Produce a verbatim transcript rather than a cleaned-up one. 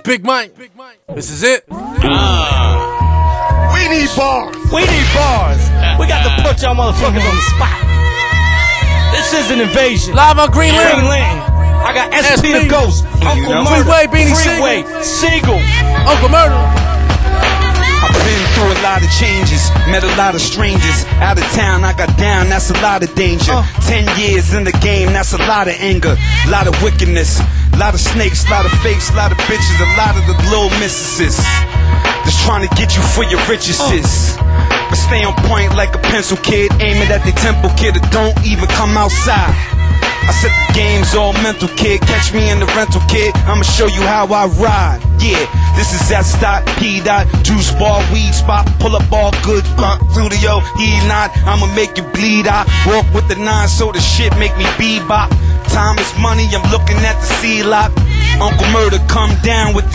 Big Mike. This is it. Uh, we need bars. We need bars. We got to put y'all motherfuckers on the spot. This is an invasion. Live on Green Lane. Green Lane. I got S P the Ghost, Uncle you know. Murder, Freeway, Beanie Freeway, Siegel, Uncle Murder. I've been through a lot of changes, met a lot of strangers. Out of town, I got down, that's a lot of danger. Uh. Ten years in the game, that's a lot of anger, a lot of wickedness, a lot of snakes, a lot of fakes, a lot of bitches, a lot of the little missuses that's trying to get you for your riches. Uh. But stay on point like a pencil kid, aiming at the temple kid that don't even come outside. I said the game's all mental, kid. Catch me in the rental, kid. I'ma show you how I ride. Yeah, this is S dot P dot juice bar weed spot. Pull up all good rock studio. He not, I'ma make you bleed. I walk with the nine, so the shit make me bebop. Time is money. I'm looking at the C-lock. Uncle Murder come down with the